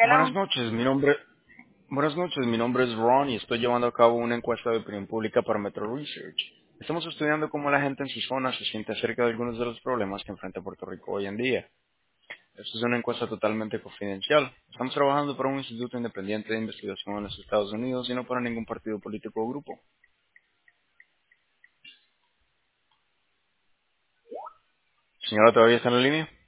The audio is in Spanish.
Buenas Hello. noches, buenas noches, mi nombre es Ron y estoy llevando a cabo una encuesta de opinión pública para Metro Research. Estamos estudiando cómo la gente en su zona se siente acerca de algunos de los problemas que enfrenta Puerto Rico hoy en día. Esto es una encuesta totalmente confidencial. Estamos trabajando para un instituto independiente de investigación en los Estados Unidos y no para ningún partido político o grupo. Señora, ¿todavía está en la línea?